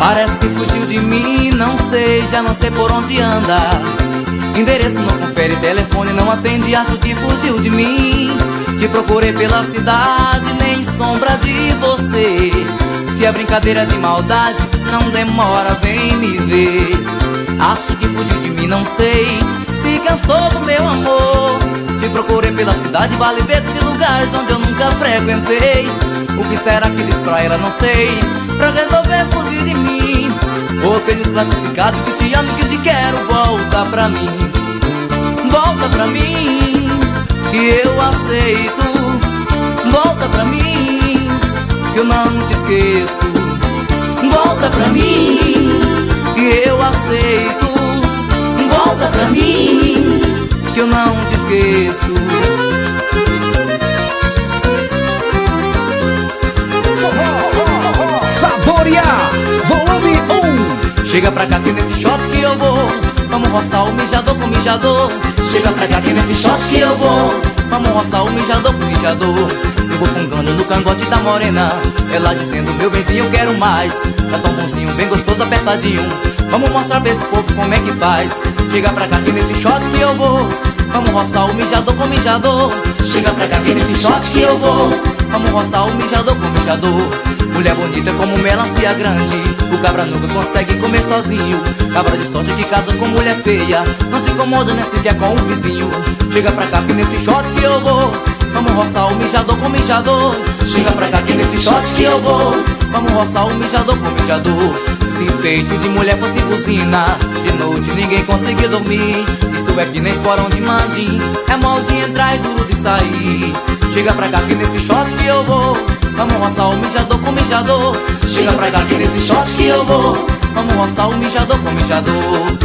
Parece que fugiu de mim, não sei, já não sei por onde anda. Endereço não confere, telefone não atende, acho que fugiu de mim. Te procurei pela cidade, nem sombra de você. Se é brincadeira de maldade, não demora, vem me ver. Acho que fugiu de mim, não sei, se cansou do meu amor. Te procurei pela cidade, vale becos e lugares onde eu nunca frequentei. O que será que diz pra ela, não sei, pra resolver fugir de mim. Ou tenho classificado que te amo e que te quero, volta pra mim. Volta pra mim, que eu aceito. Volta pra mim, que eu não te esqueço. Volta pra mim, que eu aceito. Volta pra mim, que eu não te esqueço. Saborear, volume 1. Chega pra cá que nesse shot que eu vou, vamos roçar o mijador com o mijador. Chega pra cá que nesse shot que eu vou, vamos roçar o mijador com o mijador. Eu vou fungando no cangote da morena, ela dizendo, meu benzinho, eu quero mais. Tá tão bonzinho, bem gostoso, apertadinho. Vamos mostrar pra esse povo como é que faz. Chega pra cá que nesse shot que eu vou, vamos roçar o mijador com o mijador. Chega pra cá que nesse shot que eu vou, vamos roçar o mijador com o mijador. Mulher bonita como melancia grande, o cabra nunca consegue comer sozinho. Cabra de sorte que casa com mulher feia, não se incomoda nem se quer com o vizinho. Chega pra cá que nesse shot que eu vou, vamos roçar o mijador com o mijador. Chega pra cá que nesse shot que eu vou, vamos roçar o mijador com o mijador. Se peito de mulher fosse buzina, de noite ninguém conseguia dormir. Isso é que nem esporão de mandim, é mole de entrar e duro de sair. Chega pra cá que nesse shot que eu vou, vamos roçar o mijador com o mijador. Chega pra cá que nesse shot que eu vou, vamos roçar o mijador com o mijador.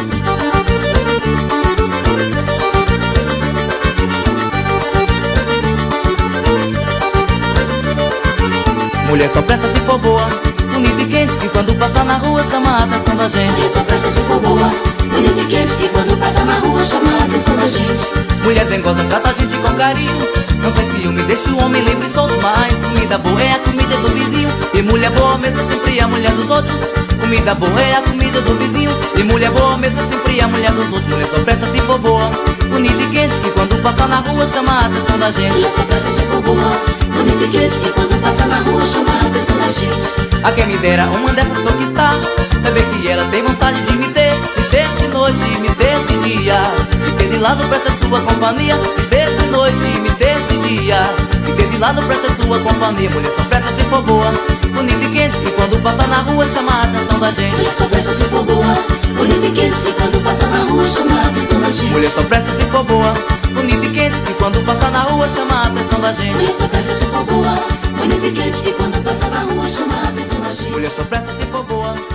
Mulher só presta se for boa, bonita e quente, que quando passa na rua chama a atenção da gente. Mulher só presta se for boa, bonita e quente, que quando passa na rua chama a atenção da gente. Mulher dengosa trata a gente com carinho, não tem ciúme, deixa o homem livre e solto mais. Comida boa é a comida do vizinho, e mulher boa mesmo é sempre a mulher dos outros. Comida boa é a comida do vizinho, e mulher boa mesmo é sempre a mulher dos outros. Mulher só presta se for boa, bonita e quente, que quando passa na rua chama a atenção da gente. Mulher só presta se for boa, bonita e quente, que quando passa na rua chama a atenção da gente. A quem me dera uma dessas conquistar, saber que ela tem vontade de me ter de noite, me ter de dia, me ter de lado pra ser sua companhia. Me ter de noite, me ter de dia, me ter de lado pra ser sua companhia. Mulher só presta se for boa, bonita e quente, e quando passa na rua chama a atenção da gente. Mulher só presta se for boa, bonita e quente, que quando passa na rua chama a atenção da gente. Mulher só presta se for boa, bonita e quente, e quando passa na rua chama a atenção da gente. Mulher só presta se for boa, bonita e quente, que quando passa na rua chama a atenção da gente. Mulher só presta se for boa.